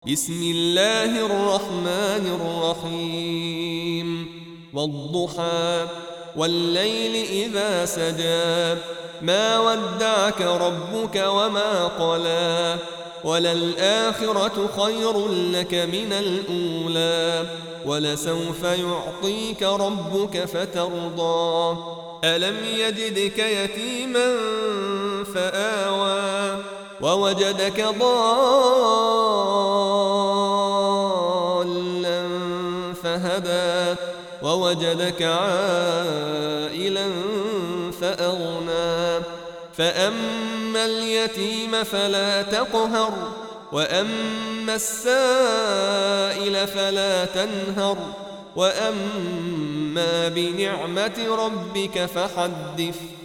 بسم الله الرحمن الرحيم والضحى والليل إذا سجى ما ودعك ربك وما قلى وللآخرة خير لك من الأولى ولسوف يعطيك ربك فترضى ألم يجدك يتيما فآوى ووجدك ضالا فهدى ووجدك عائلا فأغنى فأما اليتيم فلا تقهر وأما السائل فلا تنهر وأما بنعمة ربك فحدث